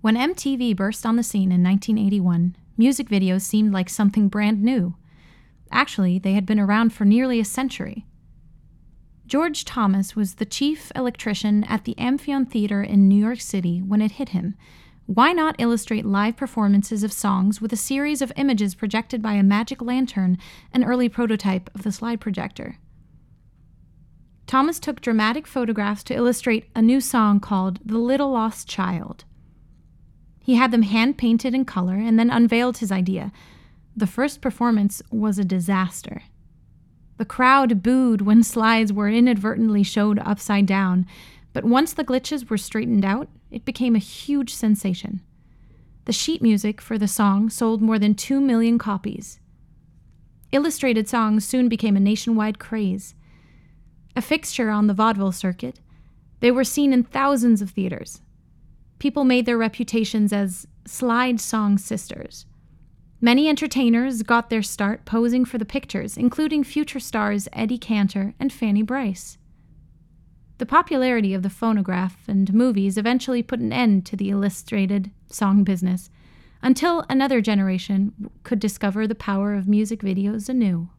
When MTV burst on the scene in 1981, music videos seemed like something brand new. Actually, they had been around for nearly a century. George Thomas was the chief electrician at the Amphion Theater in New York City when it hit him. Why not illustrate live performances of songs with a series of images projected by a magic lantern, an early prototype of the slide projector? Thomas took dramatic photographs to illustrate a new song called The Little Lost Child. He had them hand-painted in color and then unveiled his idea. The first performance was a disaster. The crowd booed when slides were inadvertently showed upside down, but once the glitches were straightened out, it became a huge sensation. The sheet music for the song sold more than 2 million copies. Illustrated songs soon became a nationwide craze. A fixture on the vaudeville circuit, they were seen in thousands of theaters. People made their reputations as slide song sisters. Many entertainers got their start posing for the pictures, including future stars Eddie Cantor and Fanny Brice. The popularity of the phonograph and movies eventually put an end to the illustrated song business, until another generation could discover the power of music videos anew.